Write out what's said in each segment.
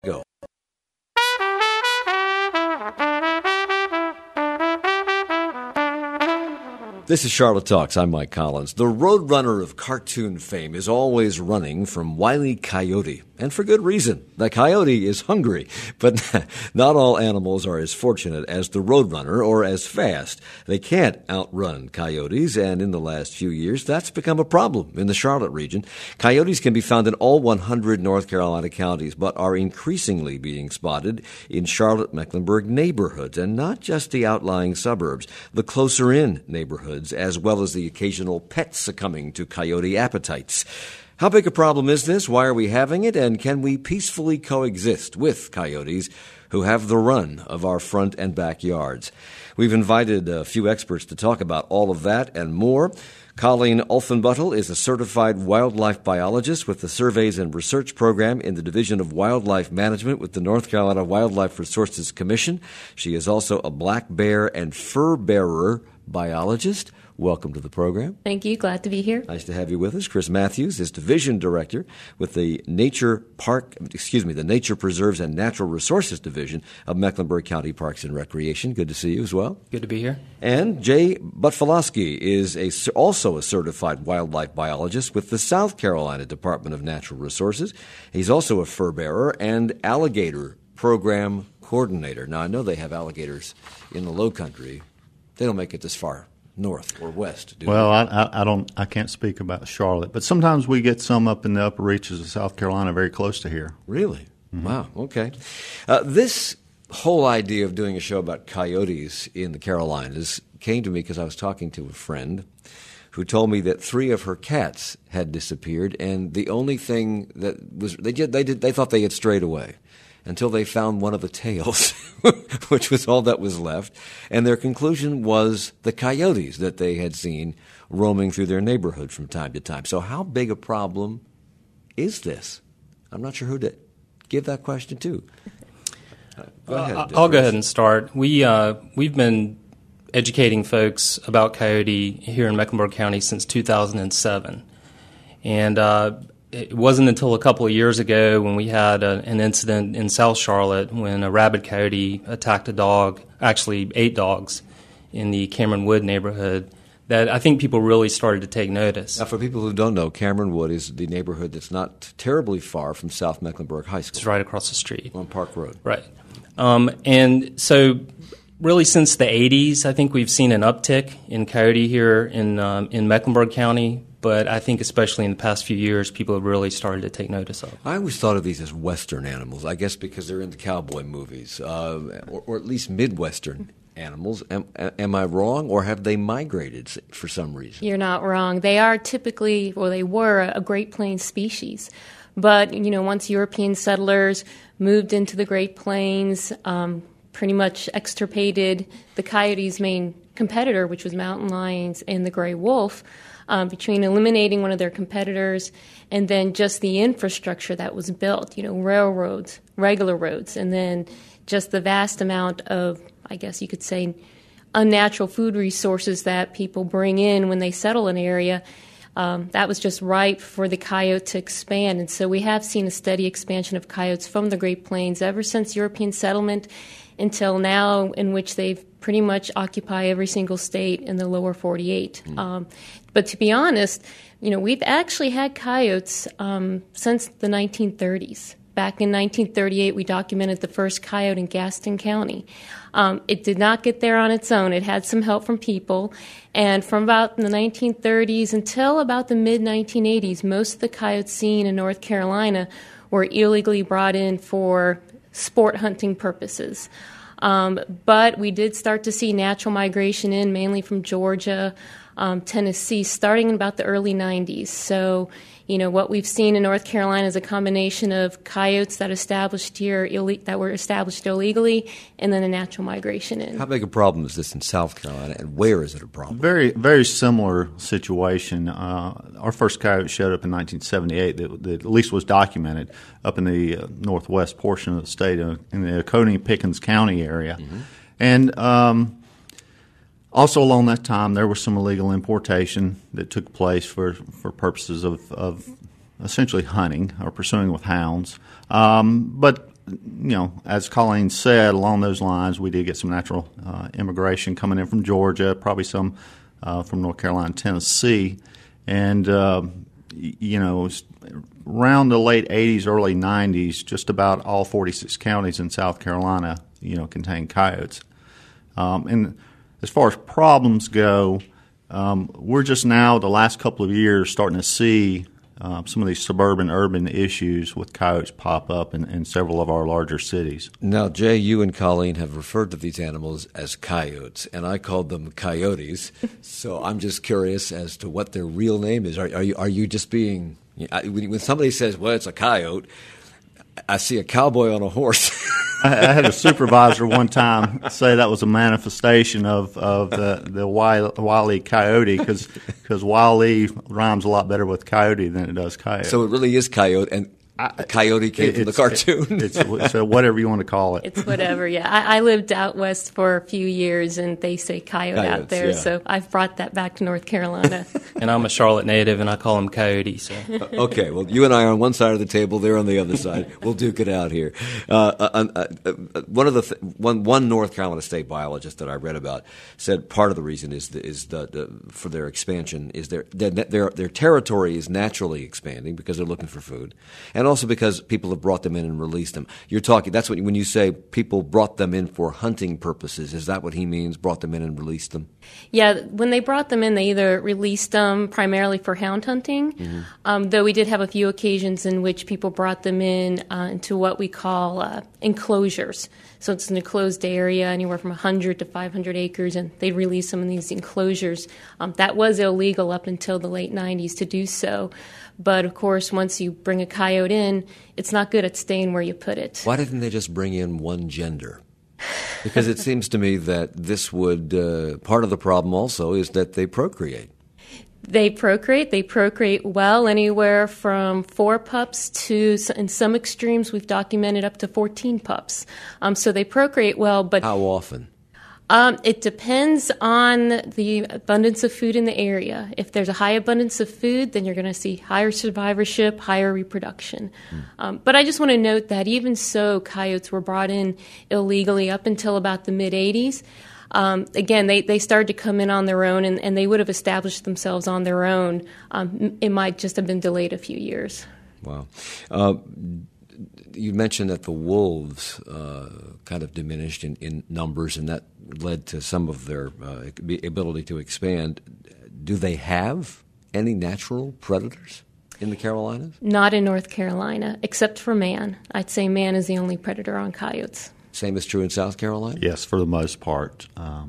Go. This is Charlotte Talks. I'm Mike Collins. The roadrunner of cartoon fame is always running from Wile E. Coyote, and for good reason. The coyote is hungry, but not all animals are as fortunate as the roadrunner or as fast. They can't outrun coyotes, and in the last few years, that's become a problem in the Charlotte region. Coyotes can be found in all 100 North Carolina counties, but are increasingly being spotted in Charlotte-Mecklenburg neighborhoods, and not just the outlying suburbs, the closer-in neighborhoods, as well as the occasional pet succumbing to coyote appetites. How big a problem is this? Why are we having it? And can we peacefully coexist with coyotes who have the run of our front and backyards? We've invited a few experts to talk about all of that and more. Colleen Ulfenbuttel is a certified wildlife biologist with the Surveys and Research Program in the Division of Wildlife Management with the North Carolina Wildlife Resources Commission. She is also a black bear and fur bearer biologist. Welcome to the program. Thank you. Glad to be here. Nice to have you with us. Chris Matthews is Division Director with the Nature Preserves and Natural Resources Division of Mecklenburg County Parks and Recreation. Good to see you as well. Good to be here. And Jay Butfalowski is also a certified wildlife biologist with the South Carolina Department of Natural Resources. He's also a fur bearer and alligator program coordinator. Now, I know they have alligators in the Lowcountry. They don't make it this far north or west, do well, I can't speak about Charlotte, but sometimes we get some up in the upper reaches of South Carolina, very close to here. Really? Mm-hmm. Wow. Okay. This whole idea of doing a show about coyotes in the Carolinas came to me because I was talking to a friend who told me that 3 of her cats had disappeared, and the only thing that was they thought they had strayed away until they found one of the tails, which was all that was left. And their conclusion was the coyotes that they had seen roaming through their neighborhood from time to time. So how big a problem is this? I'm not sure who to give that question to. Go ahead, I'll go ahead and start. We've been educating folks about coyote here in Mecklenburg County since 2007. And it wasn't until a couple of years ago when we had an incident in South Charlotte when a rabid coyote attacked a dog, actually 8 dogs, in the Cameron Wood neighborhood, that I think people really started to take notice. Now, for people who don't know, Cameron Wood is the neighborhood that's not terribly far from South Mecklenburg High School. It's right across the street. On Park Road. Right. And so really since the 80s, I think we've seen an uptick in coyote here in Mecklenburg County. But I think especially in the past few years, people have really started to take notice of. I always thought of these as Western animals, I guess because they're in the cowboy movies, or at least Midwestern animals. Am I wrong, or have they migrated for some reason? You're not wrong. They are typically, or they were, a Great Plains species. But, once European settlers moved into the Great Plains, pretty much extirpated the coyote's main competitor, which was mountain lions and the gray wolf, between eliminating one of their competitors and then just the infrastructure that was built, railroads, regular roads, and then just the vast amount of, I guess you could say, unnatural food resources that people bring in when they settle an area. That was just ripe for the coyote to expand. And so we have seen a steady expansion of coyotes from the Great Plains ever since European settlement until now, in which they've pretty much occupy every single state in the lower 48. But to be honest, we've actually had coyotes since the 1930s. Back in 1938, we documented the first coyote in Gaston County. It did not get there on its own. It had some help from people. And from about the 1930s until about the mid-1980s, most of the coyotes seen in North Carolina were illegally brought in for sport hunting purposes. But we did start to see natural migration in, mainly from Georgia, Tennessee, starting in about the early 90s. So, what we've seen in North Carolina is a combination of coyotes that were established illegally, and then a natural migration in. How big a problem is this in South Carolina, and where is it a problem? Very, very similar situation. Our first coyote showed up in 1978 that at least was documented up in the northwest portion of the state, in the Oconee-Pickens County area. Mm-hmm. And also along that time, there was some illegal importation that took place for purposes of essentially hunting or pursuing with hounds. But as Colleen said, along those lines, we did get some natural immigration coming in from Georgia, probably some from North Carolina and Tennessee. And, around the late 80s, early 90s, just about all 46 counties in South Carolina, contain coyotes. And as far as problems go, we're just now, the last couple of years, starting to see some of these suburban-urban issues with coyotes pop up in several of our larger cities. Now, Jay, you and Colleen have referred to these animals as coyotes, and I called them coyotes. So I'm just curious as to what their real name is. Are you just being when somebody says, "Well, it's a coyote," I see a cowboy on a horse. I had a supervisor one time say that was a manifestation of the Wile E. Coyote because Wile E. rhymes a lot better with coyote than it does coyote. So it really is coyote, and coyote came from the cartoon. It's whatever you want to call it. It's whatever, yeah. I lived out west for a few years, and they say coyote out there, yeah. So I've brought that back to North Carolina. And I'm a Charlotte native, and I call them coyote. So. Okay, well, you and I are on one side of the table; they're on the other side. We'll duke it out here. One North Carolina state biologist that I read about said part of the reason is for their expansion is their territory is naturally expanding because they're looking for food, and also because people have brought them in and released them. You're talking. That's when you say people brought them in for hunting purposes. Is that what he means? Brought them in and released them? Yeah, when they brought them in, they either released them primarily for hound hunting, though we did have a few occasions in which people brought them in into what we call enclosures. So it's an enclosed area, anywhere from 100 to 500 acres, and they release them in these enclosures. That was illegal up until the late 90s to do so. But, of course, once you bring a coyote in, it's not good at staying where you put it. Why didn't they just bring in one gender? Because it seems to me that this would part of the problem also is that they procreate. They procreate well, anywhere from 4 pups to, in some extremes, we've documented up to 14 pups. So they procreate well, but... How often? It depends on the abundance of food in the area. If there's a high abundance of food, then you're going to see higher survivorship, higher reproduction. But I just want to note that even so, coyotes were brought in illegally up until about the mid-'80s. Again, they started to come in on their own, and they would have established themselves on their own. It might just have been delayed a few years. Wow. You mentioned that the wolves kind of diminished in numbers, and that led to some of their ability to expand. Do they have any natural predators in the Carolinas? Not in North Carolina, except for man. I'd say man is the only predator on coyotes. Same is true in South Carolina? Yes, for the most part.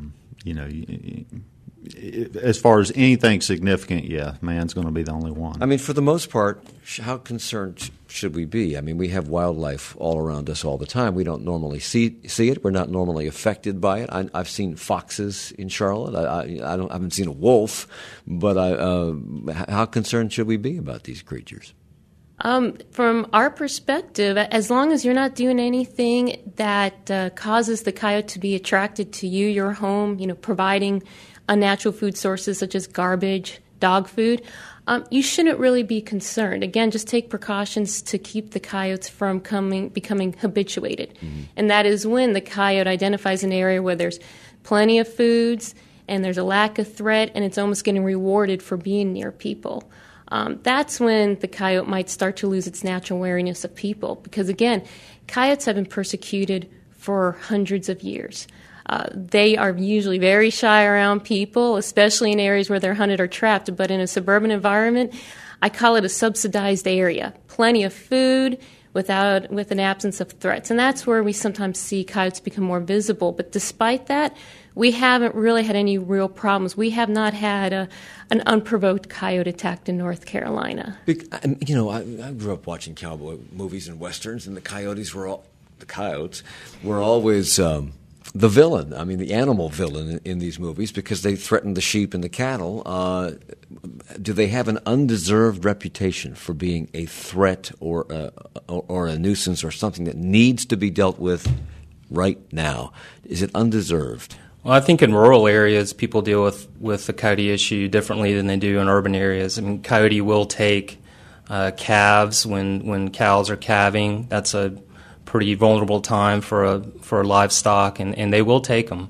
As far as anything significant, yeah, man's going to be the only one. I mean, for the most part, how concerned should we be? I mean, we have wildlife all around us all the time. We don't normally see it. We're not normally affected by it. I've seen foxes in Charlotte. I haven't seen a wolf, but how concerned should we be about these creatures? From our perspective, as long as you're not doing anything that causes the coyote to be attracted to you, your home, providing unnatural food sources such as garbage, dog food, you shouldn't really be concerned. Again, just take precautions to keep the coyotes from becoming habituated. Mm-hmm. And that is when the coyote identifies an area where there's plenty of foods and there's a lack of threat, and it's almost getting rewarded for being near people. That's when the coyote might start to lose its natural wariness of people. Because, again, coyotes have been persecuted for hundreds of years. They are usually very shy around people, especially in areas where they're hunted or trapped. But in a suburban environment, I call it a subsidized area. Plenty of food with an absence of threats. And that's where we sometimes see coyotes become more visible. But despite that, we haven't really had any real problems. We have not had an unprovoked coyote attack in North Carolina. I grew up watching cowboy movies and westerns, and the coyotes were always the villain. I mean, the animal villain in these movies because they threatened the sheep and the cattle. Do they have an undeserved reputation for being a threat or a nuisance or something that needs to be dealt with right now? Is it undeserved? Well, I think in rural areas, people deal with the coyote issue differently than they do in urban areas. I mean, coyote will take calves when cows are calving. That's a pretty vulnerable time for livestock, and they will take them.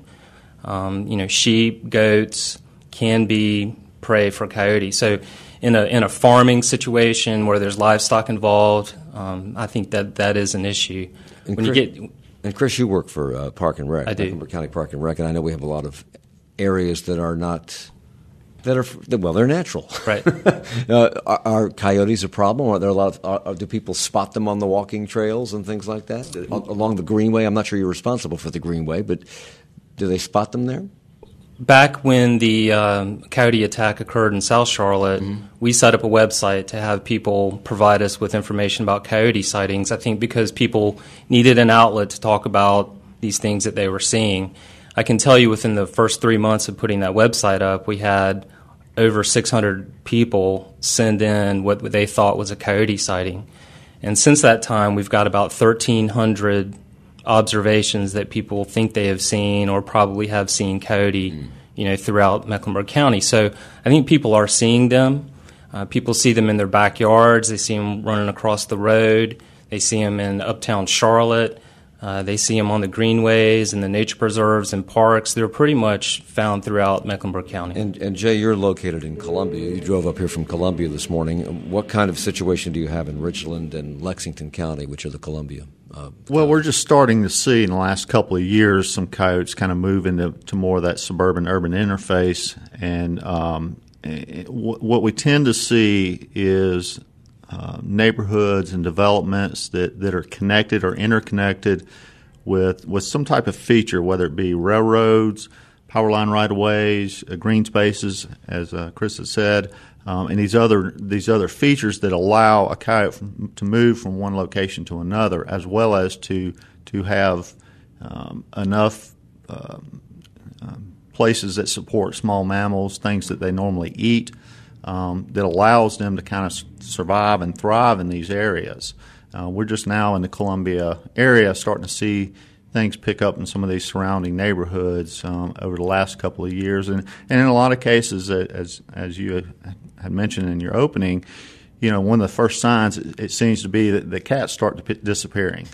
Sheep, goats can be prey for coyotes. So in a farming situation where there's livestock involved, I think that is an issue. And Chris, you work for Park and Rec. I do. Mecklenburg County Park and Rec, and I know we have a lot of areas that are they're natural. Right. Are coyotes a problem? Are there a lot of, do people spot them on the walking trails and things like that? Along the Greenway? I'm not sure you're responsible for the Greenway, but do they spot them there? Back when the coyote attack occurred in South Charlotte, we set up a website to have people provide us with information about coyote sightings, I think because people needed an outlet to talk about these things that they were seeing. I can tell you within the first 3 months of putting that website up, we had over 600 people send in what they thought was a coyote sighting. And since that time, we've got about 1,300 observations that people think they have seen or probably have seen coyote, throughout Mecklenburg County. So I think people are seeing them. People see them in their backyards. They see them running across the road. They see them in uptown Charlotte. They see them on the greenways and the nature preserves and parks. They're pretty much found throughout Mecklenburg County. And Jay, you're located in Columbia. You drove up here from Columbia this morning. What kind of situation do you have in Richland and Lexington County, which are the Columbia? Well, we're just starting to see in the last couple of years some coyotes kind of move into more of that suburban-urban interface. And what we tend to see is neighborhoods and developments that are connected or interconnected with some type of feature, whether it be railroads, power line right-of-ways, green spaces, as Chris has said, and these other features that allow a coyote to move from one location to another, as well as to have enough places that support small mammals, things that they normally eat, that allows them to kind of survive and thrive in these areas. We're just now in the Columbia area starting to see things pick up in some of these surrounding neighborhoods over the last couple of years. And in a lot of cases, as you had mentioned in your opening, one of the first signs, it seems to be that the cats start disappearing.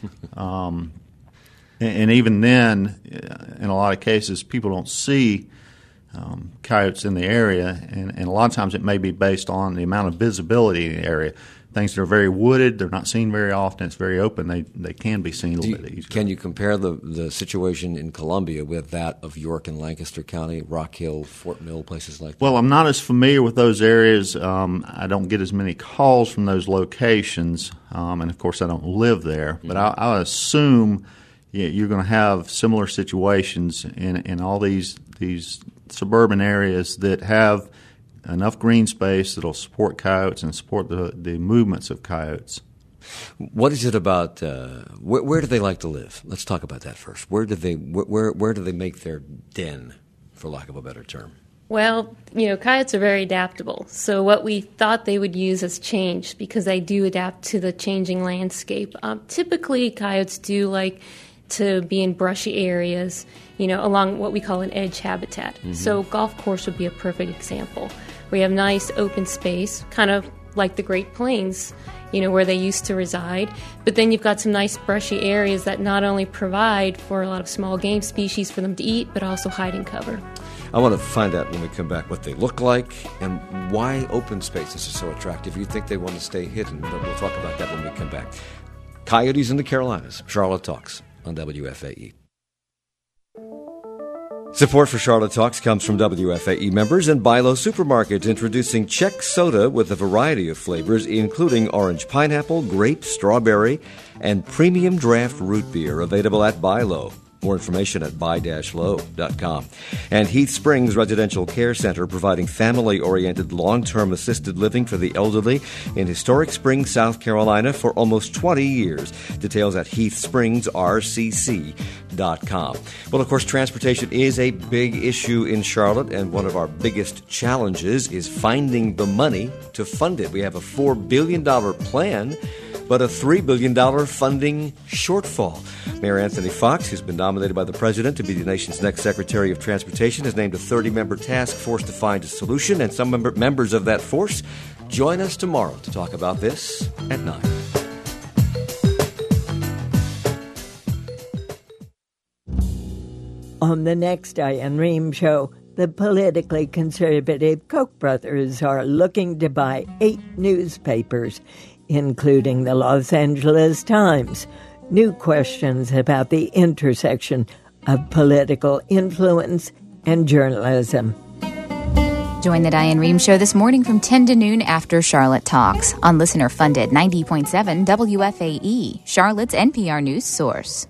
And even then, in a lot of cases, people don't see coyotes in the area, and a lot of times it may be based on the amount of visibility in the area. Things that are very wooded, they're not seen very often. It's very open. They can be seen a little bit easier. Can you compare the situation in Columbia with that of York and Lancaster County, Rock Hill, Fort Mill, places like that? Well, I'm not as familiar with those areas. I don't get as many calls from those locations, and of course I don't live there. But I assume you're going to have similar situations in all these suburban areas that have enough green space that will support coyotes and support the movements of coyotes. What is it about? Where do they like to live? Let's talk about that first. Where do they make their den, for lack of a better term? Well, coyotes are very adaptable. So what we thought they would use has changed because they do adapt to the changing landscape. Typically, coyotes do like to be in brushy areas, along what we call an edge habitat. Mm-hmm. So golf course would be a perfect example. We have nice open space, kind of like the Great Plains, where they used to reside. But then you've got some nice brushy areas that not only provide for a lot of small game species for them to eat, but also hiding cover. I want to find out when we come back what they look like and why open spaces are so attractive. You think they want to stay hidden, but we'll talk about that when we come back. Coyotes in the Carolinas. Charlotte Talks on WFAE. Support for Charlotte Talks comes from WFAE members and Bilo Supermarkets, introducing Czech soda with a variety of flavors, including orange pineapple, grape, strawberry, and premium draft root beer, available at Bilo. More information at buy-low.com. And Heath Springs Residential Care Center, providing family-oriented long-term assisted living for the elderly in historic Springs, South Carolina for almost 20 years. Details at heathspringsrcc.com. Well, of course, transportation is a big issue in Charlotte, and one of our biggest challenges is finding the money to fund it. We have a $4 billion plan, but a $3 billion funding shortfall. Mayor Anthony Fox, who's been nominated by the President to be the nation's next Secretary of Transportation, has named a 30-member task force to find a solution, and some members of that force join us tomorrow to talk about this at 9. On the next Diane Rehm Show, the politically conservative Koch brothers are looking to buy 8 newspapers, including the Los Angeles Times. New questions about the intersection of political influence and journalism. Join the Diane Rehm Show this morning from 10 to noon after Charlotte Talks on listener-funded 90.7 WFAE, Charlotte's NPR news source.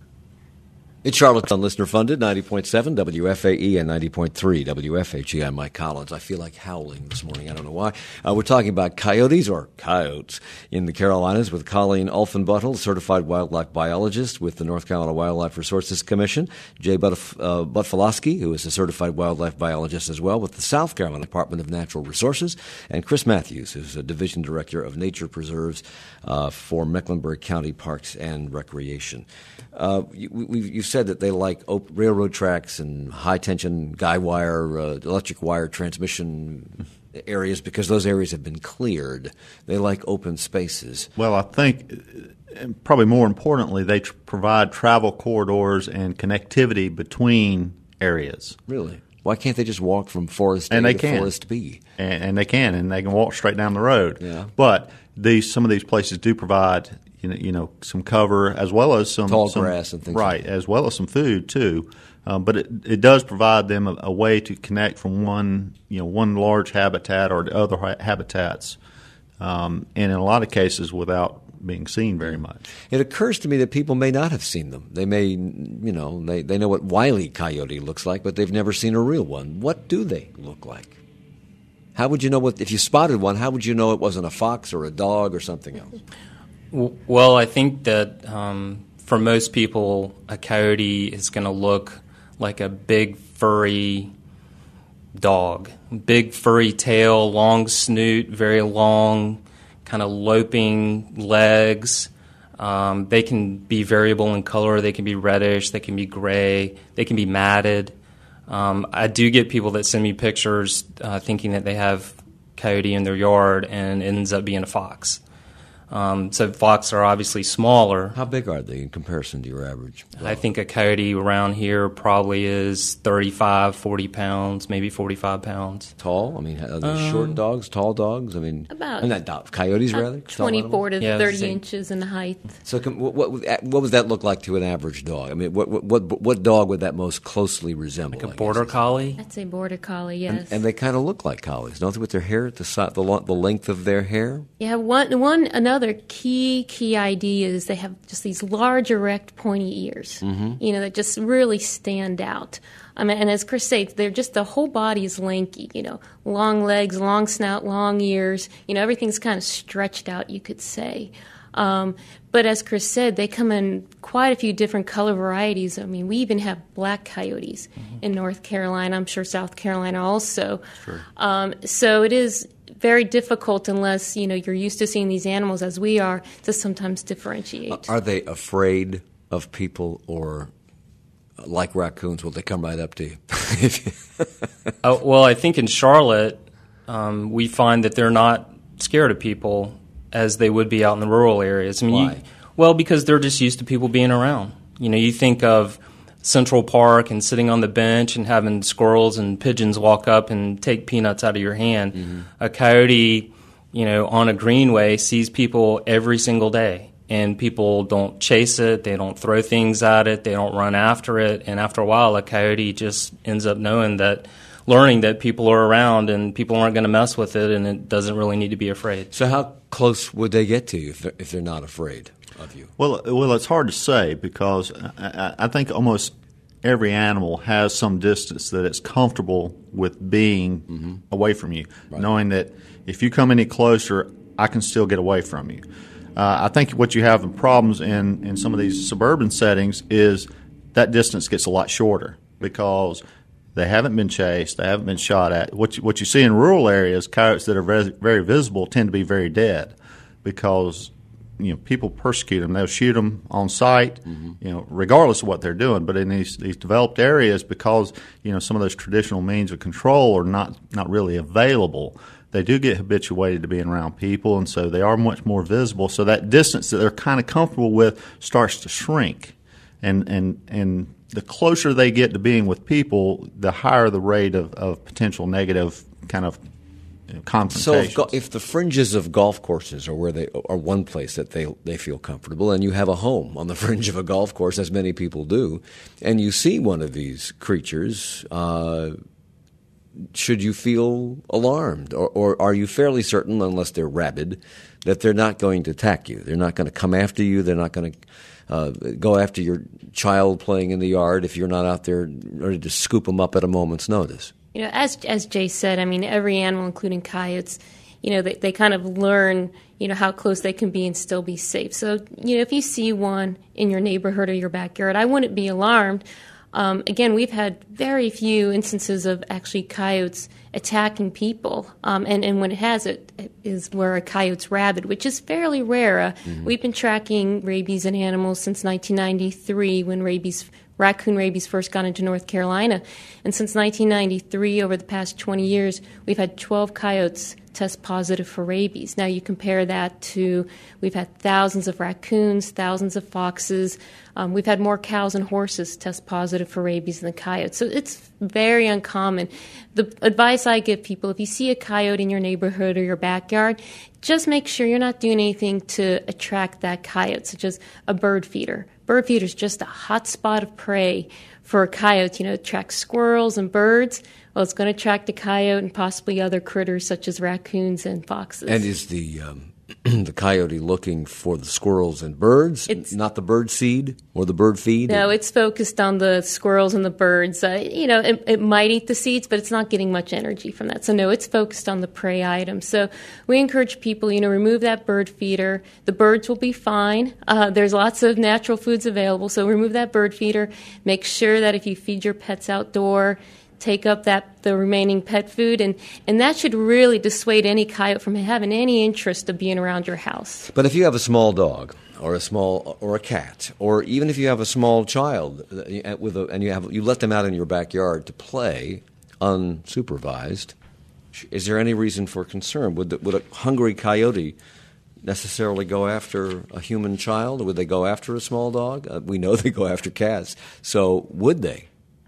It's Charlotte on listener-funded 90.7 WFAE and 90.3 WFHE. I'm Mike Collins. I feel like howling this morning. I don't know why. We're talking about coyotes or coyotes in the Carolinas with Colleen Ulfenbuttel, certified wildlife biologist with the North Carolina Wildlife Resources Commission, Jay Butfalosky, who is a certified wildlife biologist as well with the South Carolina Department of Natural Resources, and Chris Matthews, who's a division director of nature preserves for Mecklenburg County Parks and Recreation. You've said that they like railroad tracks and high-tension guy wire, electric wire transmission areas because those areas have been cleared. They like open spaces. Well, I think, and probably more importantly, they provide travel corridors and connectivity between areas. Really? Why can't they just walk from Forest A to can. Forest B? And they can walk straight down the road. Yeah. But some of these places do provide some cover as well as some tall grass and things right, like that. as well as some food too. But it does provide them a way to connect from one large habitat or to other habitats, and in a lot of cases without being seen very much. It occurs to me that people may not have seen them. They may, they know what Wile E. Coyote looks like, but they've never seen a real one. What do they look like? How would you know if you spotted one, how would you know it wasn't a fox or a dog or something else? Well, I think that for most people, a coyote is going to look like a big furry dog. Big furry tail, long snoot, very long, kind of loping legs. They can be variable in color. They can be reddish. They can be gray. They can be matted. I do get people that send me pictures thinking that they have coyote in their yard and it ends up being a fox. So fox are obviously smaller. How big are they in comparison to your average dog? I think a coyote around here probably is 35, 40 pounds, maybe 45 pounds. Tall? I mean, are they short dogs, tall dogs? I mean, About not dogs, coyotes rather? Tall 24 to animals? 30 Yeah, inches in height. So what would that look like to an average dog? I mean, what dog would that most closely resemble? Like a border collie? I'd say border collie, yes. And they kind of look like collies, don't they, with their hair, the length of their hair? Yeah, another key idea is they have just these large, erect, pointy ears, that just really stand out. I mean, and as Chris says, the whole body is lanky, long legs, long snout, long ears, everything's kind of stretched out, you could say. But as Chris said, they come in quite a few different color varieties. I mean, we even have black coyotes in North Carolina. I'm sure South Carolina also. Sure. So it is very difficult unless, you're used to seeing these animals as we are to sometimes differentiate. Are they afraid of people or like raccoons, will they come right up to you? Well, I think in Charlotte, we find that they're not scared of people as they would be out in the rural areas. I mean, Why? Because they're just used to people being around. You think of Central Park and sitting on the bench and having squirrels and pigeons walk up and take peanuts out of your hand. Mm-hmm. A coyote, on a greenway sees people every single day, and people don't chase it, they don't throw things at it, they don't run after it, and after a while a coyote just ends up learning that people are around and people aren't going to mess with it, and it doesn't really need to be afraid. So how close would they get to you if they're not afraid of you? Well, it's hard to say because I think almost every animal has some distance that it's comfortable with being away from you, knowing that if you come any closer, I can still get away from you. I think what you have in problems in some of these suburban settings is that distance gets a lot shorter because they haven't been chased, they haven't been shot at. What you see in rural areas, coyotes that are very, very visible tend to be very dead because people persecute them. They'll shoot them on sight, regardless of what they're doing. But in these developed areas, because some of those traditional means of control are not really available, they do get habituated to being around people, and so they are much more visible. So that distance that they're kind of comfortable with starts to shrink. and the closer they get to being with people, the higher the rate of potential negative kind of confrontations. So if the fringes of golf courses are where they are one place that they feel comfortable, and you have a home on the fringe of a golf course, as many people do, and you see one of these creatures, should you feel alarmed, or are you fairly certain, unless they're rabid, that they're not going to attack you? They're not going to come after you. They're not going to go after your child playing in the yard if you're not out there ready to scoop them up at a moment's notice. You know, as Jay said, I mean, every animal, including coyotes, you know, they kind of learn, you know, how close they can be and still be safe. So, you know, if you see one in your neighborhood or your backyard, I wouldn't be alarmed. Again, we've had very few instances of actually coyotes attacking people, and when it is where a coyote's rabid, which is fairly rare. We've been tracking rabies in animals since 1993, when raccoon rabies first got into North Carolina. And since 1993, over the past 20 years, we've had 12 coyotes test positive for rabies. Now you compare that to, we've had thousands of raccoons, thousands of foxes. We've had more cows and horses test positive for rabies than coyotes. So it's very uncommon. The advice I give people, if you see a coyote in your neighborhood or your backyard, just make sure you're not doing anything to attract that coyote, such as a bird feeder. Bird feeder is just a hot spot of prey for a coyote. You know, it attracts squirrels and birds. Well, it's going to attract a coyote and possibly other critters such as raccoons and foxes. And is the the coyote looking for the squirrels and birds, not the bird seed or the bird feed? No, it's focused on the squirrels and the birds. You know, it might eat the seeds, but it's not getting much energy from that. So, no, it's focused on the prey items. So we encourage people, you know, remove that bird feeder. The birds will be fine. There's lots of natural foods available, so remove that bird feeder. Make sure that if you feed your pets outdoor, take up the remaining pet food, and that should really dissuade any coyote from having any interest of being around your house. But if you have a small dog or a cat, or even if you have a small child and you let them out in your backyard to play unsupervised, is there any reason for concern? Would a hungry coyote necessarily go after a human child, or would they go after a small dog? We know they go after cats, so would they?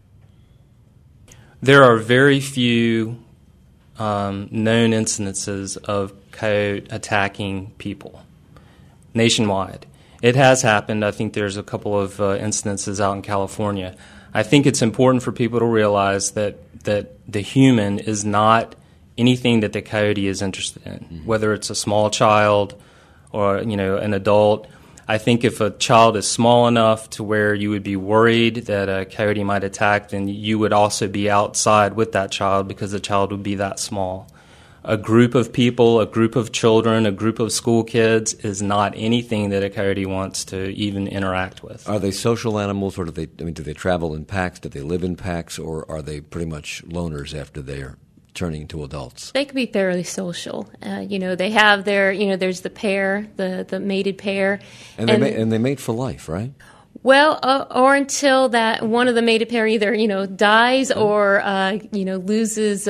There are very few known incidences of coyote attacking people nationwide. It has happened. I think there's a couple of incidences out in California. I think it's important for people to realize that the human is not anything that the coyote is interested in, whether it's a small child or, you know, an adult. I think if a child is small enough to where you would be worried that a coyote might attack, then you would also be outside with that child because the child would be that small. A group of people, a group of children, a group of school kids is not anything that a coyote wants to even interact with. Are they social animals, or do they travel in packs? Do they live in packs, or are they pretty much loners after they're turning into adults? They can be fairly social. You know, they have their, you know, there's the pair, the mated pair. And they mate for life, right? Well, or until that one of the mated pair either, you know, dies or, you know, loses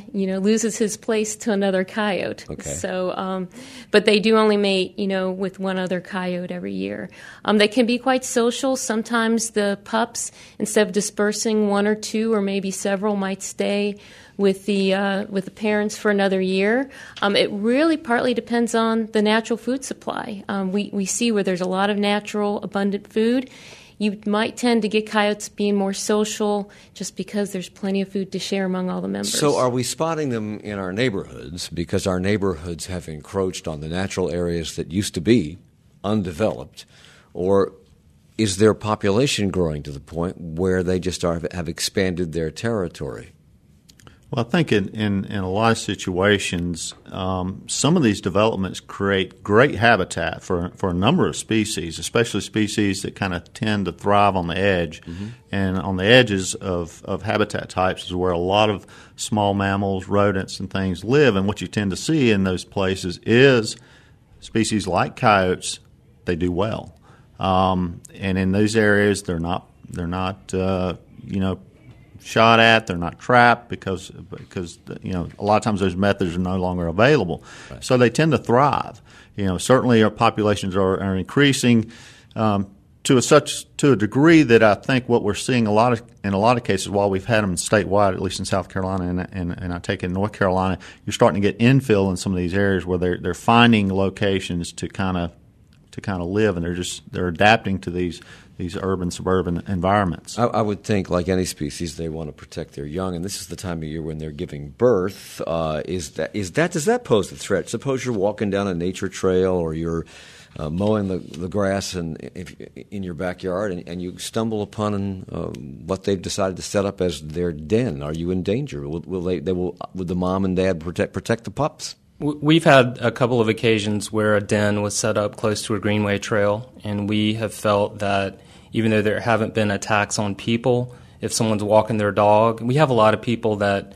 his place to another coyote. Okay. So, but they do only mate, you know, with one other coyote every year. They can be quite social. Sometimes the pups, instead of dispersing, one or two or maybe several might stay with the parents for another year. It really partly depends on the natural food supply. We see where there's a lot of natural, abundant food, you might tend to get coyotes being more social just because there's plenty of food to share among all the members. So are we spotting them in our neighborhoods because our neighborhoods have encroached on the natural areas that used to be undeveloped, or is their population growing to the point where they just have expanded their territory? Well, I think in a lot of situations, some of these developments create great habitat for a number of species, especially species that kind of tend to thrive on the edge. Mm-hmm. And on the edges of habitat types is where a lot of small mammals, rodents, and things live. And what you tend to see in those places is species like coyotes, they do well. And in those areas, they're not shot at, they're not trapped because a lot of times those methods are no longer available. Right. So they tend to thrive. Certainly our populations are increasing. to a degree that I think what we're seeing in a lot of cases, while we've had them statewide, at least in South Carolina and I take it in North Carolina, you're starting to get infill in some of these areas where they're finding locations to kind of live, and they're adapting to these urban suburban environments. I would think, like any species, they want to protect their young, and this is the time of year when they're giving birth. Does that pose a threat? Suppose you're walking down a nature trail, or you're mowing the grass in your backyard, and you stumble upon what they've decided to set up as their den. Are you in danger? Would the mom and dad protect the pups? We've had a couple of occasions where a den was set up close to a greenway trail, and we have felt that even though there haven't been attacks on people, if someone's walking their dog, we have a lot of people that,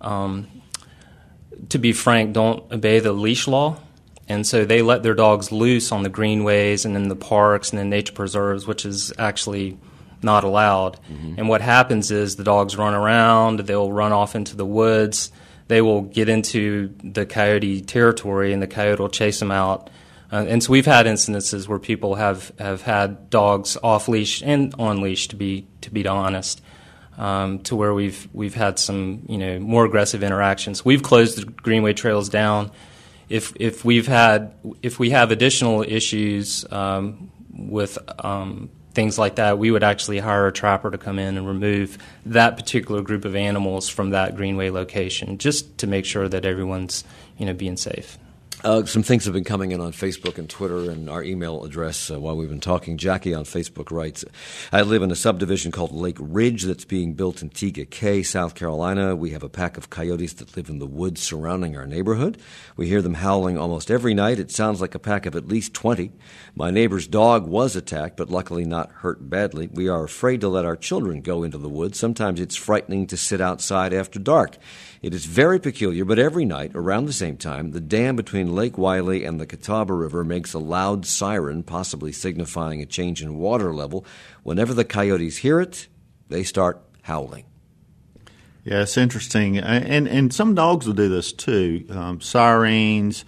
to be frank, don't obey the leash law, and so they let their dogs loose on the greenways and in the parks and in nature preserves, which is actually not allowed. Mm-hmm. And what happens is the dogs run around, they'll run off into the woods, they will get into the coyote territory, and the coyote will chase them out. And so we've had incidences where people have had dogs off leash and on leash, to be honest, to where we've had some more aggressive interactions. We've closed the greenway trails down. If we have additional issues with things like that, we would actually hire a trapper to come in and remove that particular group of animals from that greenway location, just to make sure that everyone's being safe. Some things have been coming in on Facebook and Twitter and our email address while we've been talking. Jackie on Facebook writes, I live in a subdivision called Lake Ridge that's being built in Tega Cay, South Carolina. We have a pack of coyotes that live in the woods surrounding our neighborhood. We hear them howling almost every night. It sounds like a pack of at least 20. My neighbor's dog was attacked, but luckily not hurt badly. We are afraid to let our children go into the woods. Sometimes it's frightening to sit outside after dark. It is very peculiar, but every night, around the same time, the dam between Lake Wylie and the Catawba River makes a loud siren, possibly signifying a change in water level. Whenever the coyotes hear it, they start howling. Yeah, it's interesting. And some dogs will do this too. Sirens,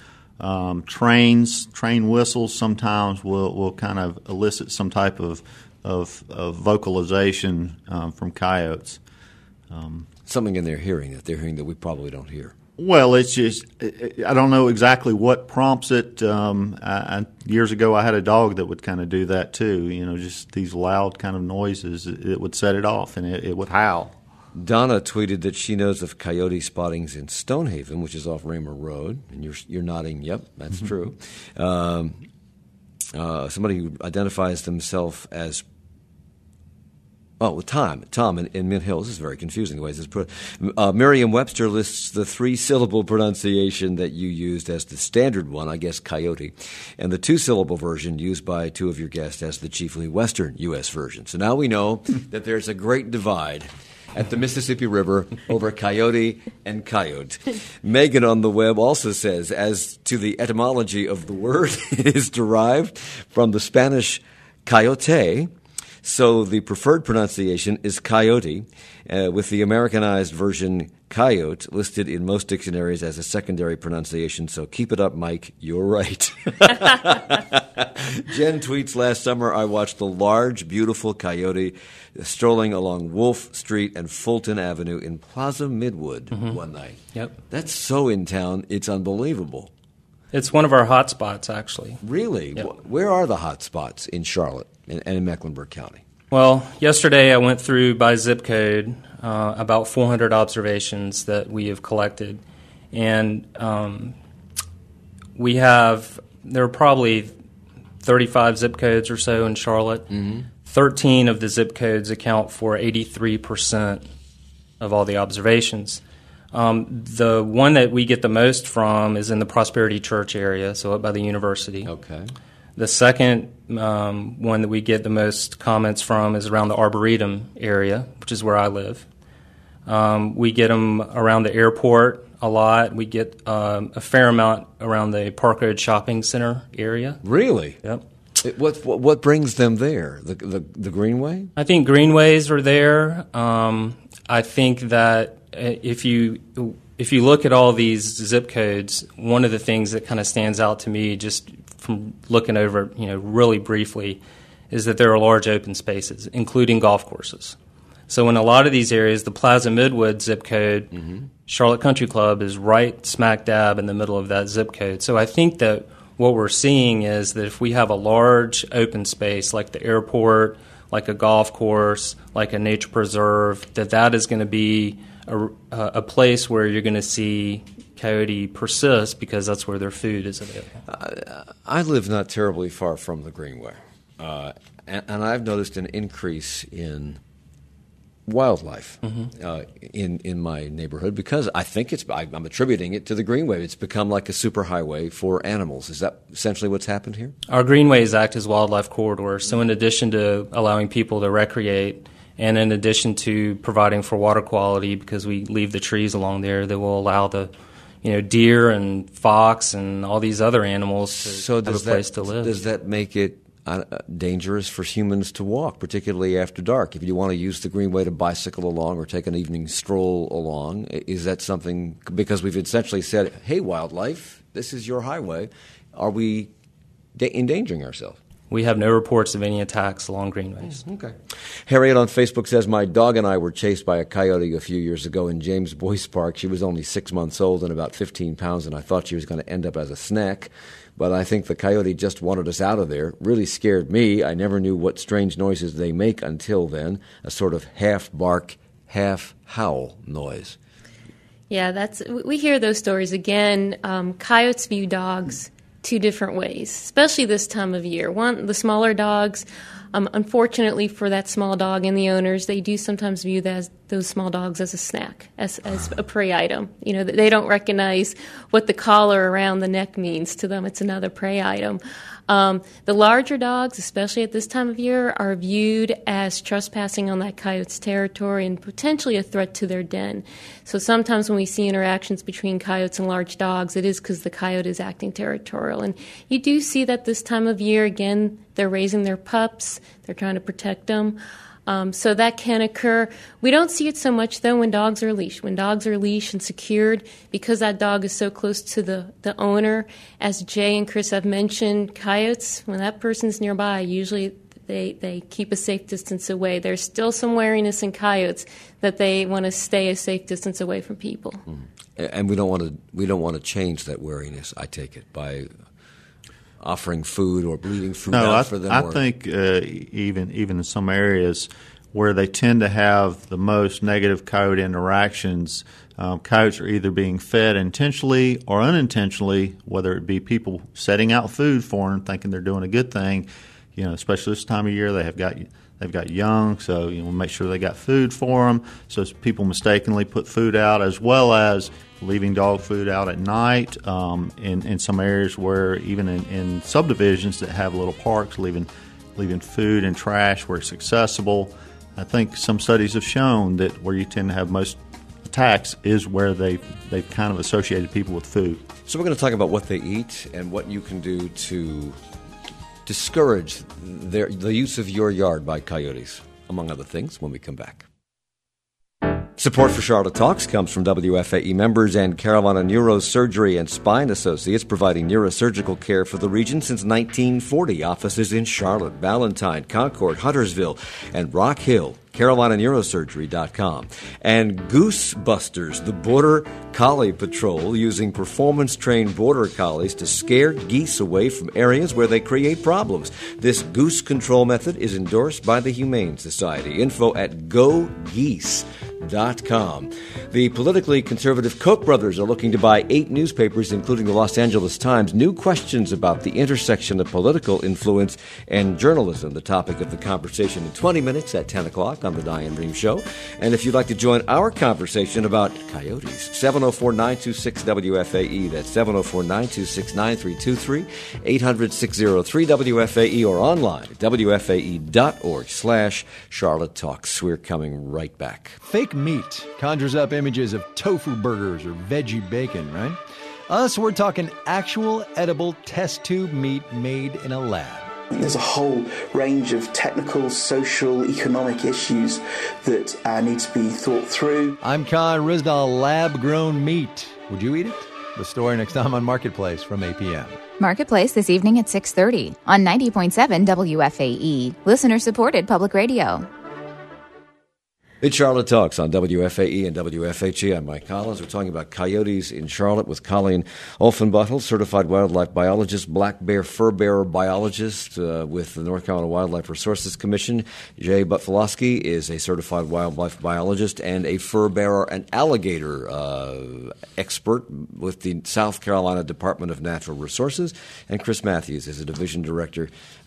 train whistles sometimes will kind of elicit some type of vocalization from coyotes. Something in their hearing that we probably don't hear. Well, it's just I don't know exactly what prompts it. Years ago, I had a dog that would kind of do that too. Just these loud kind of noises. It would set it off, and it would howl. Donna tweeted that she knows of coyote spottings in Stonehaven, which is off Raymer Road, and you're nodding. Yep, that's true. Somebody who identifies themselves as Tom in Mint Hills. This is very confusing the way this is put. Merriam-Webster lists the 3-syllable pronunciation that you used as the standard one, I guess coyote, and the 2-syllable version used by two of your guests as the chiefly Western U.S. version. So now we know that there's a great divide at the Mississippi River over coyote and coyote. Megan on the web also says, as to the etymology of the word, it is derived from the Spanish coyote, so the preferred pronunciation is coyote, with the Americanized version coyote listed in most dictionaries as a secondary pronunciation. So keep it up, Mike. You're right. Jen tweets, last summer I watched the large, beautiful coyote strolling along Wolf Street and Fulton Avenue in Plaza Midwood one night. Yep. That's so in town, it's unbelievable. It's one of our hot spots, actually. Really? Yep. Where are the hot spots in Charlotte and in Mecklenburg County? Well, yesterday I went through by zip code about 400 observations that we have collected. And there are probably 35 zip codes or so in Charlotte. Mm-hmm. 13 of the zip codes account for 83% of all the observations. The one that we get the most from is in the Prosperity Church area, so up by the university. Okay. The second one that we get the most comments from is around the Arboretum area, which is where I live. We get them around the airport a lot. We get a fair amount around the Park Road Shopping Center area. Really? Yep. What brings them there? The Greenway? I think Greenways are there. I think that if you look at all these zip codes, one of the things that kind of stands out to me just from looking over it, really briefly, is that there are large open spaces, including golf courses. So in a lot of these areas, the Plaza Midwood zip code, Charlotte Country Club is right smack dab in the middle of that zip code. So I think that what we're seeing is that if we have a large open space like the airport, like a golf course, like a nature preserve, that is going to be a place where you're going to see coyote persist because that's where their food is available. I live not terribly far from the Greenway, and I've noticed an increase in wildlife in my neighborhood because I think I'm attributing it to the Greenway. It's become like a superhighway for animals. Is that essentially what's happened here? Our greenways act as wildlife corridors. So in addition to allowing people to recreate, and in addition to providing for water quality because we leave the trees along there that will allow the deer and fox and all these other animals to have a place to live. Does that make it dangerous for humans to walk, particularly after dark? If you want to use the Greenway to bicycle along or take an evening stroll along, is that something, because we've essentially said, hey, wildlife, this is your highway, are we endangering ourselves? We have no reports of any attacks along greenways. Okay. Harriet on Facebook says, my dog and I were chased by a coyote a few years ago in James Boyce Park. She was only 6 months old and about 15 pounds, and I thought she was going to end up as a snack. But I think the coyote just wanted us out of there. Really scared me. I never knew what strange noises they make until then, a sort of half bark, half howl noise. Yeah, we hear those stories again. Coyotes view dogs two different ways, especially this time of year. One, the smaller dogs, unfortunately for that small dog and the owners, they do sometimes view those small dogs as a snack, as a prey item. They don't recognize what the collar around the neck means to them. It's another prey item. The larger dogs, especially at this time of year, are viewed as trespassing on that coyote's territory and potentially a threat to their den. So sometimes when we see interactions between coyotes and large dogs, it is because the coyote is acting territorial. And you do see that this time of year, again, they're raising their pups, they're trying to protect them. So that can occur. We don't see it so much, though, when dogs are leashed. When dogs are leashed and secured, because that dog is so close to the owner, as Jay and Chris have mentioned, coyotes, when that person's nearby, usually they keep a safe distance away. There's still some wariness in coyotes that they want to stay a safe distance away from people. And we don't want to change that wariness, I take it, by offering food or bleeding food out for them? I think even in some areas where they tend to have the most negative coyote interactions, coyotes are either being fed intentionally or unintentionally, whether it be people setting out food for them, thinking they're doing a good thing. Especially this time of year, they've got young, so we'll make sure they got food for them. So people mistakenly put food out, as well as leaving dog food out at night in some areas where even in subdivisions that have little parks, leaving food and trash where it's accessible. I think some studies have shown that where you tend to have most attacks is where they've kind of associated people with food. So we're going to talk about what they eat and what you can do to discourage the use of your yard by coyotes, among other things, when we come back. Support for Charlotte Talks comes from WFAE members and Carolina Neurosurgery and Spine Associates, providing neurosurgical care for the region since 1940. Offices in Charlotte, Ballantyne, Concord, Huntersville, and Rock Hill. CarolinaNeurosurgery.com. And Goose Busters, the Border Collie Patrol, using performance-trained Border Collies to scare geese away from areas where they create problems. This goose control method is endorsed by the Humane Society. Info at GoGeese.com. The politically conservative Koch brothers are looking to buy 8 newspapers, including the Los Angeles Times. New questions about the intersection of political influence and journalism, the topic of the conversation in 20 minutes at 10 o'clock on the Diane Rehm Show. And if you'd like to join our conversation about coyotes, 704-926-WFAE. That's 704-926-9323, 800-603-WFAE, or online at WFAE.org/Charlotte Talks. We're coming right back. Fake meat conjures up images of tofu burgers or veggie bacon, right? Us, we're talking actual edible test tube meat made in a lab. There's a whole range of technical, social, economic issues that need to be thought through. I'm Khan Rizdal, lab-grown meat. Would you eat it? The story next time on Marketplace from 8 p.m. Marketplace this evening at 6:30 on 90.7 WFAE, listener-supported public radio. It's Charlotte Talks on WFAE and WFHE. I'm Mike Collins. We're talking about coyotes in Charlotte with Colleen Olfenbottel, certified wildlife biologist, black bear fur bearer biologist with the North Carolina Wildlife Resources Commission. Jay Butfalowski is a certified wildlife biologist and a fur bearer and alligator expert with the South Carolina Department of Natural Resources. And Chris Matthews is a division director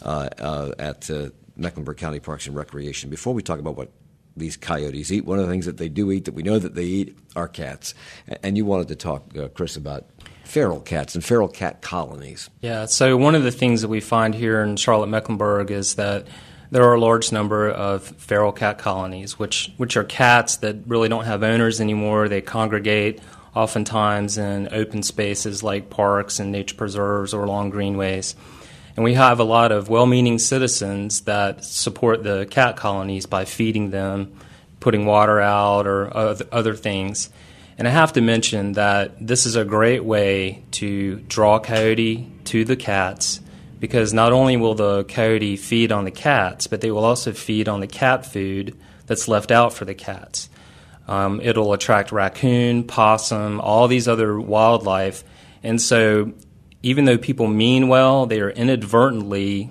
at Mecklenburg County Parks and Recreation. Before we talk about what these coyotes eat, one of the things that they do eat that we know that they eat are cats. And you wanted to talk, Chris, about feral cats and feral cat colonies. Yeah, so one of the things that we find here in Charlotte-Mecklenburg is that there are a large number of feral cat colonies, which are cats that really don't have owners anymore. They congregate oftentimes in open spaces like parks and nature preserves or along greenways. And we have a lot of well-meaning citizens that support the cat colonies by feeding them, putting water out, or other things. And I have to mention that this is a great way to draw coyote to the cats, because not only will the coyote feed on the cats, but they will also feed on the cat food that's left out for the cats. It'll attract raccoon, possum, all these other wildlife. And so even though people mean well, they are inadvertently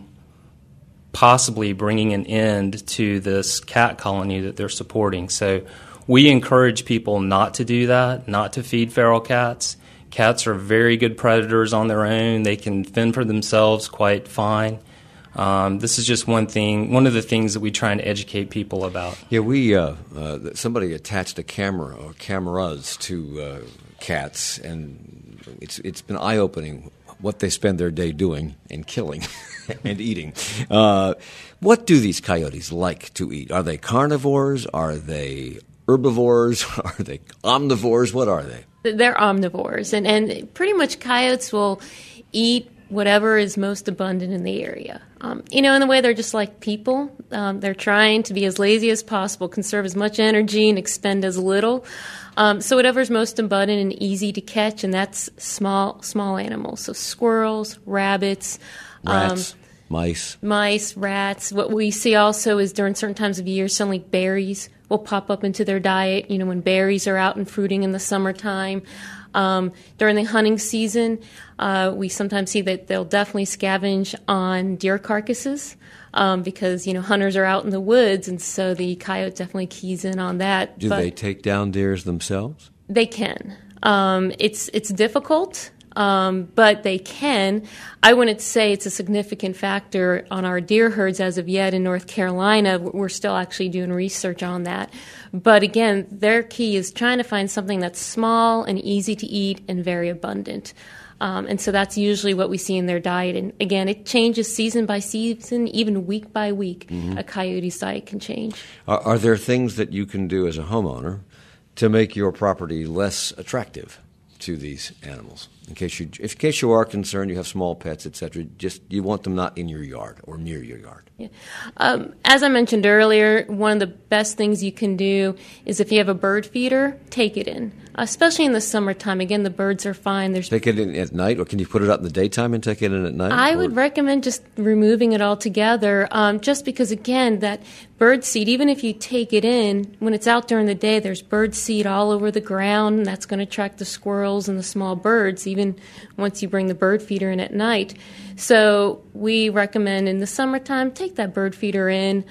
possibly bringing an end to this cat colony that they're supporting. So we encourage people not to do that, not to feed feral cats. Cats are very good predators on their own. They can fend for themselves quite fine. This is just one of the things that we try and educate people about. Yeah, somebody attached a camera or cameras to cats, and it's been eye-opening what they spend their day doing and killing and eating. What do these coyotes like to eat? Are they carnivores? Are they herbivores? Are they omnivores? What are they? They're omnivores, and pretty much coyotes will eat whatever is most abundant in the area. In the way they're just like people. They're trying to be as lazy as possible, conserve as much energy, and expend as little. So whatever's most abundant and easy to catch, and that's small animals. So squirrels, rabbits, rats, mice, rats. What we see also is during certain times of year, suddenly berries will pop up into their diet. When berries are out and fruiting in the summertime. During the hunting season, we sometimes see that they'll definitely scavenge on deer carcasses because, hunters are out in the woods, and so the coyote definitely keys in on that. Do they take down deers themselves? They can. It's difficult, but they can. I wouldn't say it's a significant factor on our deer herds as of yet in North Carolina. We're still actually doing research on that. But again, their key is trying to find something that's small and easy to eat and very abundant. And so that's usually what we see in their diet. And again, it changes season by season, even week by week. Mm-hmm. A coyote's diet can change. Are there things that you can do as a homeowner to make your property less attractive to these animals? In case you are concerned, you have small pets, etc. Just you want them not in your yard or near your yard. Yeah. As I mentioned earlier, one of the best things you can do is if you have a bird feeder, take it in. Especially in the summertime. Again, the birds are fine. Take it in at night, or can you put it out in the daytime and take it in at night? I would recommend just removing it altogether, just because, again, that bird seed, even if you take it in, when it's out during the day, there's bird seed all over the ground, and that's going to attract the squirrels and the small birds, even once you bring the bird feeder in at night. So we recommend in the summertime, take that bird feeder in.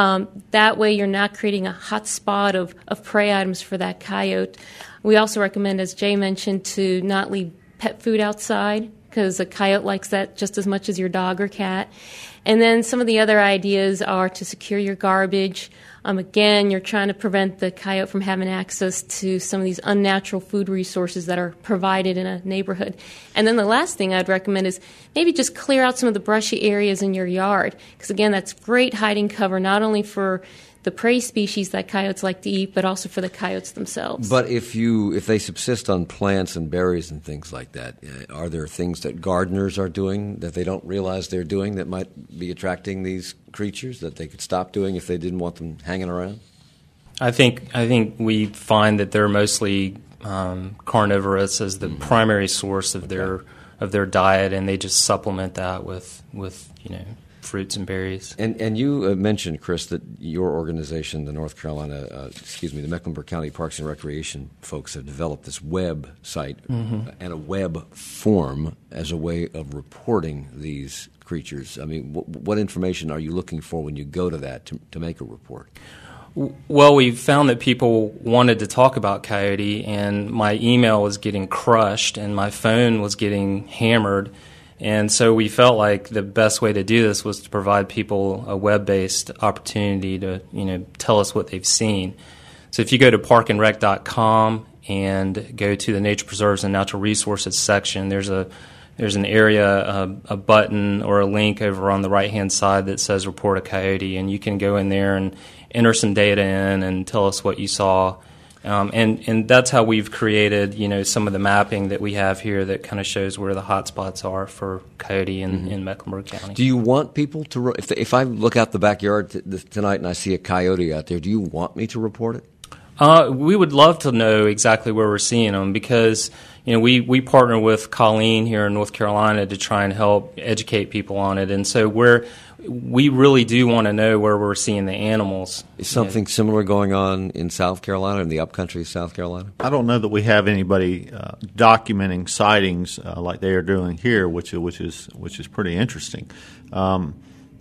That way you're not creating a hot spot of prey items for that coyote. We also recommend, as Jay mentioned, to not leave pet food outside because a coyote likes that just as much as your dog or cat. And then some of the other ideas are to secure your garbage. Again, you're trying to prevent the coyote from having access to some of these unnatural food resources that are provided in a neighborhood. And then the last thing I'd recommend is maybe just clear out some of the brushy areas in your yard because, again, that's great hiding cover not only for the prey species that coyotes like to eat, but also for the coyotes themselves. But if they subsist on plants and berries and things like that, are there things that gardeners are doing that they don't realize they're doing that might be attracting these creatures that they could stop doing if they didn't want them hanging around? I think we find that they're mostly carnivorous as the primary source of their their diet, and they just supplement that with fruits and berries. And you mentioned, Chris, that your organization, the the Mecklenburg County Parks and Recreation folks, have developed this web site and a web form as a way of reporting these creatures. I mean, what information are you looking for when you go to that to make a report? Well, we found that people wanted to talk about coyote, and my email was getting crushed, and my phone was getting hammered. And so we felt like the best way to do this was to provide people a web-based opportunity to, tell us what they've seen. So if you go to parkandrec.com and go to the Nature Preserves and Natural Resources section, there's an area, a button or a link over on the right-hand side that says Report a Coyote, and you can go in there and enter some data in and tell us what you saw. And that's how we've created, some of the mapping that we have here that kind of shows where the hot spots are for coyote in Mecklenburg County. Do you want people to, if I look out the backyard tonight and I see a coyote out there, do you want me to report it? We would love to know exactly where we're seeing them because, we partner with Colleen here in North Carolina to try and help educate people on it. And so we really do want to know where we're seeing the animals. Is something similar going on in South Carolina, in the upcountry of South Carolina? I don't know that we have anybody documenting sightings like they are doing here, which is pretty interesting. So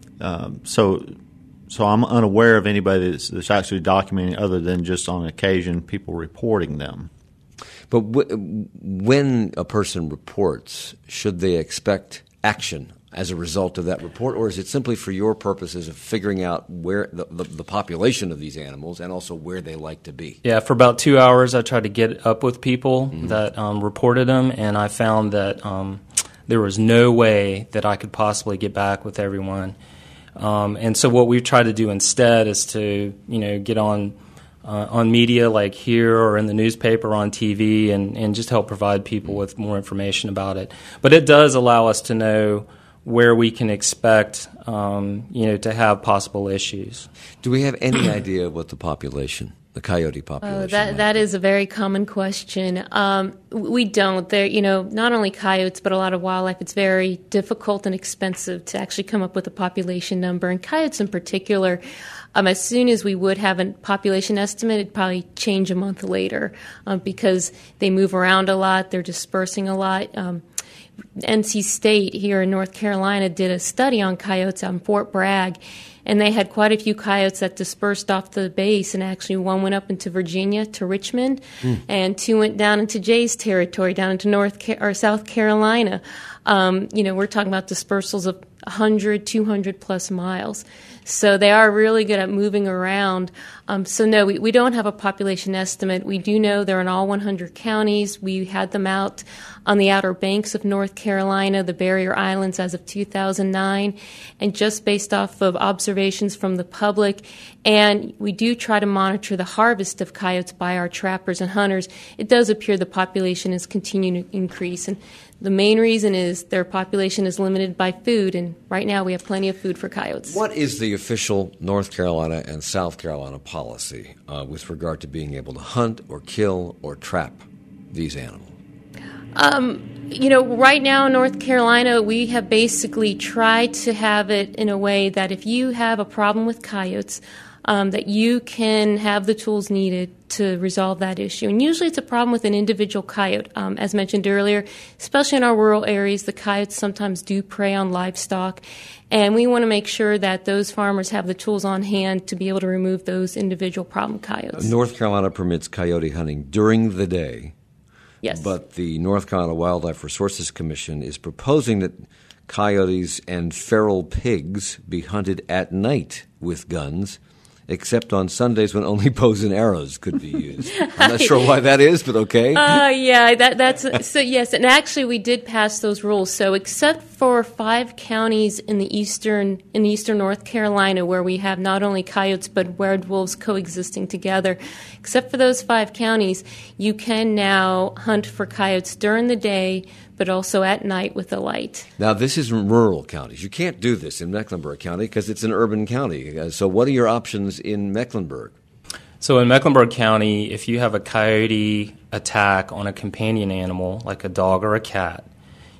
I'm unaware of anybody that's actually documenting other than just on occasion people reporting them. But when a person reports, should they expect action as a result of that report, or is it simply for your purposes of figuring out where the population of these animals and also where they like to be? Yeah, for about 2 hours I tried to get up with people that reported them, and I found that there was no way that I could possibly get back with everyone. And so what we've tried to do instead is to get on media like here or in the newspaper, on TV, and just help provide people with more information about it. But it does allow us to know where we can expect, to have possible issues. Do we have any idea what the coyote population? That is a very common question. We don't. There, not only coyotes, but a lot of wildlife. It's very difficult and expensive to actually come up with a population number, and coyotes in particular. As soon as we would have a population estimate, it'd probably change a month later because they move around a lot, they're dispersing a lot. NC State here in North Carolina did a study on coyotes on Fort Bragg, and they had quite a few coyotes that dispersed off the base, and actually one went up into Virginia to Richmond, and two went down into Jay's territory, down into South Carolina. We're talking about dispersals of 100, 200 plus miles. So they are really good at moving around. So no, we don't have a population estimate. We do know they're in all 100 counties. We had them out on the Outer Banks of North Carolina, the Barrier Islands, as of 2009, and just based off of observations from the public. And we do try to monitor the harvest of coyotes by our trappers and hunters. It does appear the population is continuing to increase, and the main reason is their population is limited by food, and right now we have plenty of food for coyotes. What is the official North Carolina and South Carolina policy with regard to being able to hunt or kill or trap these animals? Right now in North Carolina, we have basically tried to have it in a way that if you have a problem with coyotes, that you can have the tools needed to resolve that issue. And usually it's a problem with an individual coyote. As mentioned earlier, especially in our rural areas, the coyotes sometimes do prey on livestock. And we want to make sure that those farmers have the tools on hand to be able to remove those individual problem coyotes. North Carolina permits coyote hunting during the day. Yes. But the North Carolina Wildlife Resources Commission is proposing that coyotes and feral pigs be hunted at night with guns, except on Sundays when only bows and arrows could be used. I'm not sure why that is, but okay. That's so. Yes, and actually we did pass those rules. So except for 5 counties in the eastern North Carolina where we have not only coyotes but werewolves coexisting together, except for those 5 counties, you can now hunt for coyotes during the day, but also at night with a light. Now, this is in rural counties. You can't do this in Mecklenburg County because it's an urban county. So what are your options in Mecklenburg? So in Mecklenburg County, if you have a coyote attack on a companion animal, like a dog or a cat,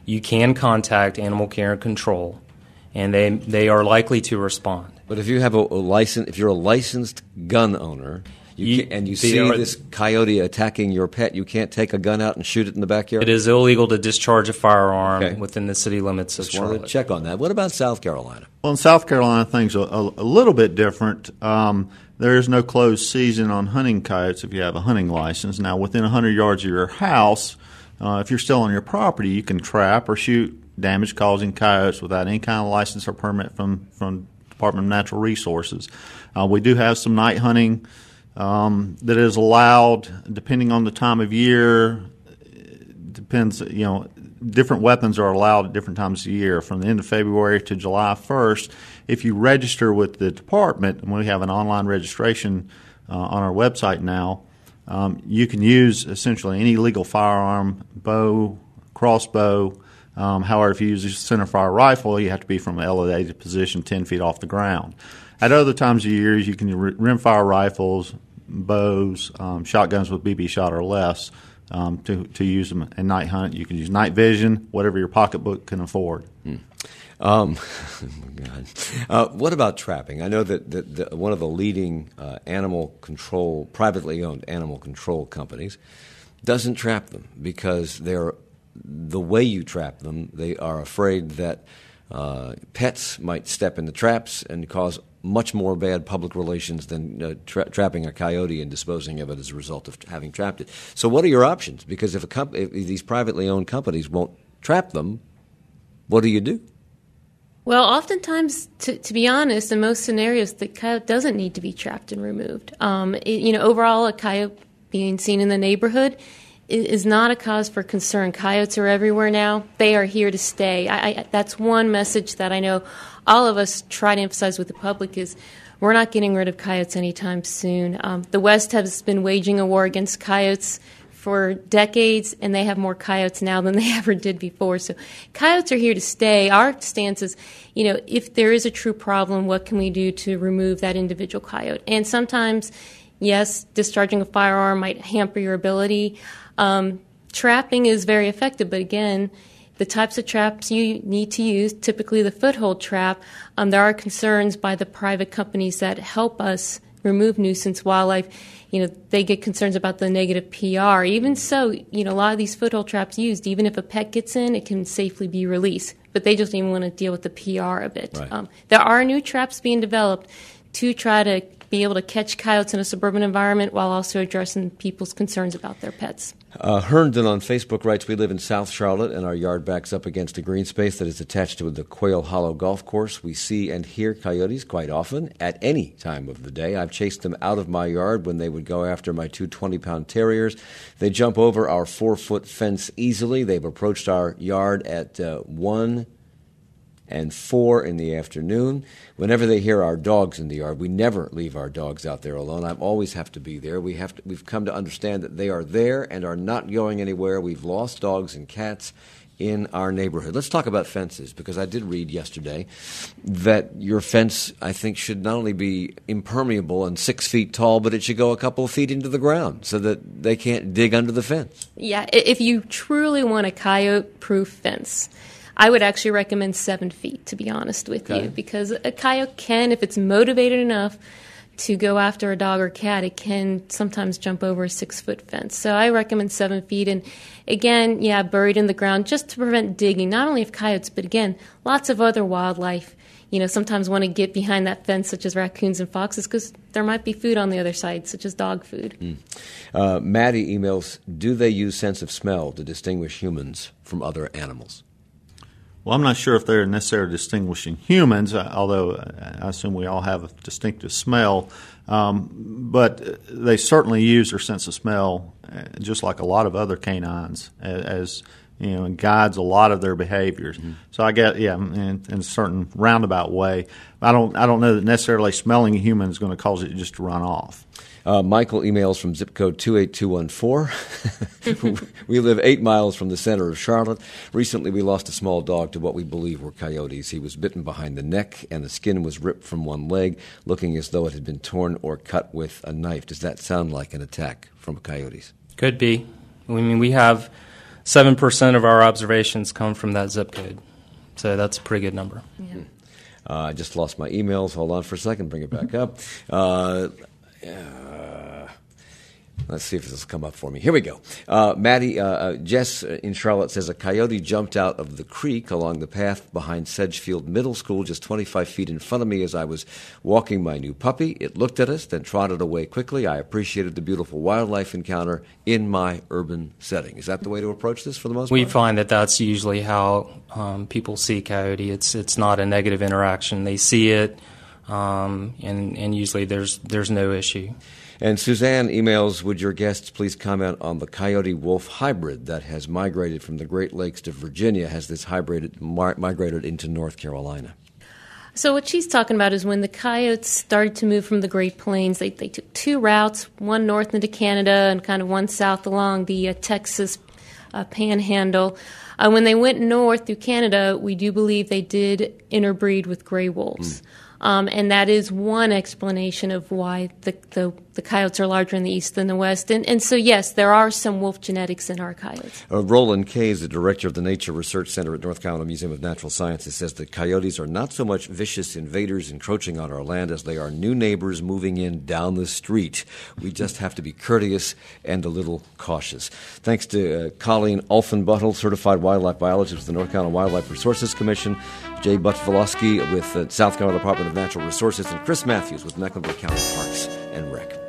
you can contact Animal Care and Control, and they are likely to respond. But if you have if you're a licensed gun owner, you see this coyote attacking your pet, you can't take a gun out and shoot it in the backyard? It is illegal to discharge a firearm within the city limits of Just Charlotte. wanted to check on that. What about South Carolina? Well, in South Carolina, things are a little bit different. There is no closed season on hunting coyotes if you have a hunting license. Now, within 100 yards of your house, if you're still on your property, you can trap or shoot damage-causing coyotes without any kind of license or permit from Department of Natural Resources. We do have some night hunting that is allowed depending on the time of year. Depends, different weapons are allowed at different times of year, from the end of February to July 1st. If you register with the department, and we have an online registration on our website now, you can use essentially any legal firearm, bow, crossbow. However, if you use a centerfire rifle, you have to be from an elevated position 10 feet off the ground. At other times of year, you can rimfire rifles, bows, shotguns with BB shot or less to use them at night hunt. You can use night vision, whatever your pocketbook can afford. Oh my God. What about trapping? I know that one of the leading privately owned animal control companies doesn't trap them because the way you trap them, they are afraid that pets might step in the traps and cause much more bad public relations than trapping a coyote and disposing of it as a result of having trapped it. So what are your options? Because if these privately owned companies won't trap them, what do you do? Well, oftentimes, to be honest, in most scenarios, the coyote doesn't need to be trapped and removed. Overall, a coyote being seen in the neighborhood is not a cause for concern. Coyotes are everywhere now. They are here to stay. That's one message that I know all of us try to emphasize with the public is we're not getting rid of coyotes anytime soon. The West has been waging a war against coyotes for decades, and they have more coyotes now than they ever did before. So coyotes are here to stay. Our stance is, if there is a true problem, what can we do to remove that individual coyote? And sometimes, yes, discharging a firearm might hamper your ability. Trapping is very effective, but again, the types of traps you need to use, typically the foothold trap, there are concerns by the private companies that help us remove nuisance wildlife. They get concerns about the negative PR. Even so, a lot of these foothold traps used, even if a pet gets in, it can safely be released. But they just don't even want to deal with the PR of it. Right. There are new traps being developed to try to be able to catch coyotes in a suburban environment while also addressing people's concerns about their pets. Herndon on Facebook writes, we live in South Charlotte and our yard backs up against a green space that is attached to the Quail Hollow Golf Course. We see and hear coyotes quite often at any time of the day. I've chased them out of my yard when they would go after my two 20-pound terriers. They jump over our 4-foot fence easily. They've approached our yard at 1 and 4 in the afternoon. Whenever they hear our dogs in the yard, we never leave our dogs out there alone. I always have to be there. We've come to understand that they are there and are not going anywhere. We've lost dogs and cats in our neighborhood. Let's talk about fences, because I did read yesterday that your fence, I think, should not only be impermeable and 6 feet tall, but it should go a couple of feet into the ground so that they can't dig under the fence. Yeah, if you truly want a coyote-proof fence, I would actually recommend 7 feet, to be honest with you, because a coyote can, if it's motivated enough to go after a dog or cat, it can sometimes jump over a 6-foot fence. So I recommend 7 feet. And again, buried in the ground just to prevent digging, not only of coyotes, but again, lots of other wildlife, sometimes want to get behind that fence, such as raccoons and foxes, because there might be food on the other side, such as dog food. Maddie emails, do they use sense of smell to distinguish humans from other animals? Well, I'm not sure if they're necessarily distinguishing humans, although I assume we all have a distinctive smell. But they certainly use their sense of smell, just like a lot of other canines, as and guides a lot of their behaviors. Mm-hmm. So I get, in a certain roundabout way. I don't know that necessarily smelling a human is going to cause it just to run off. Michael emails from zip code 28214. We live 8 miles from the center of Charlotte. Recently, we lost a small dog to what we believe were coyotes. He was bitten behind the neck, and the skin was ripped from one leg, looking as though it had been torn or cut with a knife. Does that sound like an attack from coyotes? Could be. I mean, we have 7% of our observations come from that zip code. So that's a pretty good number. Yeah. I just lost my emails. Hold on for a second. Bring it back up. Let's see if this will come up for me. Here we go. Jess in Charlotte says, a coyote jumped out of the creek along the path behind Sedgefield Middle School just 25 feet in front of me as I was walking my new puppy. It looked at us, then trotted away quickly. I appreciated the beautiful wildlife encounter in my urban setting. Is that the way to approach this for the most part? We find that that's usually how people see coyote. It's not a negative interaction. They see it, and usually there's no issue. And Suzanne emails, would your guests please comment on the coyote-wolf hybrid that has migrated from the Great Lakes to Virginia? Has this hybrid migrated into North Carolina? So what she's talking about is when the coyotes started to move from the Great Plains, they took two routes, one north into Canada and kind of one south along the Texas panhandle. When they went north through Canada, we do believe they did interbreed with gray wolves. And that is one explanation of why the coyotes are larger in the east than the west. And so, yes, there are some wolf genetics in our coyotes. Roland Kay is the director of the Nature Research Center at North Carolina Museum of Natural Sciences, says that coyotes are not so much vicious invaders encroaching on our land as they are new neighbors moving in down the street. We just have to be courteous and a little cautious. Thanks to Colleen Olfenbuttel, certified wildlife biologist with the North Carolina Wildlife Resources Commission, Jay Butch-Volosky with the South Carolina Department of Natural Resources, and Chris Matthews with Mecklenburg County Parks and Rec.